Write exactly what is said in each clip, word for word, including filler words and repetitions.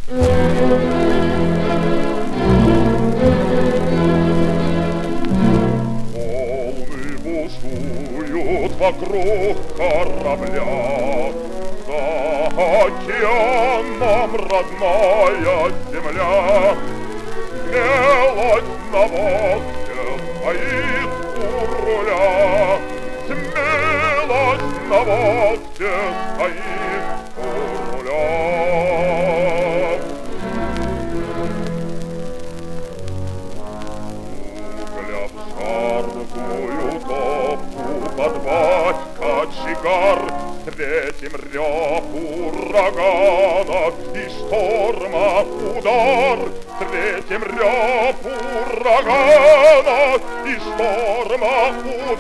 Волны бушуют вокруг корабля, за океаном родная земля. Смелость на водке стоит у руля, смелость на водке стоит у руля. Угля в жаркую топку подбать кочегар, встретим рев ураганов и шторма удар, встретим рев ураганов и шторма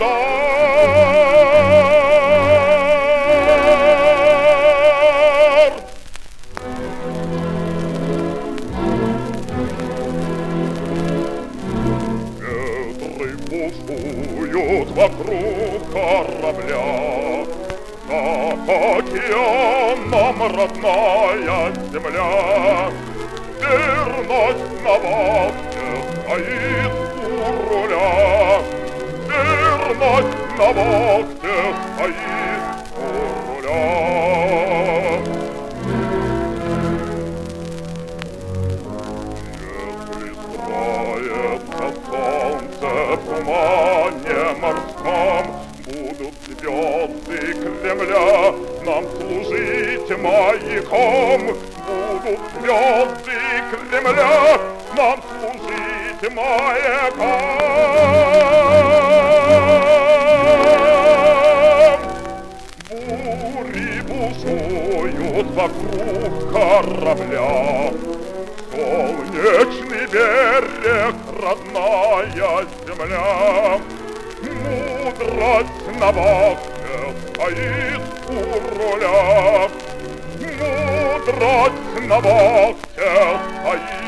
удар. Ветры бушуют вокруг корабля, за океаном родная земля. Верность на вахте стоит у руля, верность на вахте стоит у руля. Если скроется солнце в тумане морском, будут звезды Кремля нам служить маяком. Будут звезды Кремля нам служить маяком. Бури бушуют вокруг корабля, солнечный берег, родная земля. Мудрость на вахте стоит у руля, мудрость на вахте стоит.